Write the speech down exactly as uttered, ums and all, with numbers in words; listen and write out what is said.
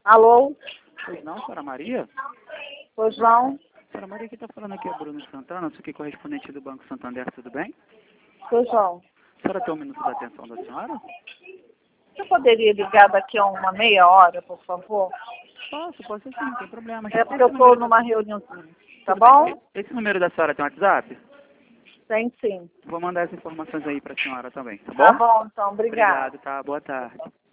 Alô? Pois não, senhora Maria? Pois não? Senhora Maria, quem está falando aqui é Bruno Santana, sou aqui correspondente do Banco Santander, tudo bem? Pois não. A senhora tem um minuto da atenção da senhora? Você poderia ligar daqui a uma meia hora, por favor? Posso, posso sim, não tem problema. É porque eu estou numa reuniãozinha. Tá Tudo bom? bem. Esse número da senhora tem WhatsApp? Tem sim. Vou mandar as informações aí para a senhora também, tá bom? Tá bom, então. Obrigada. Obrigado, tá? Boa tarde.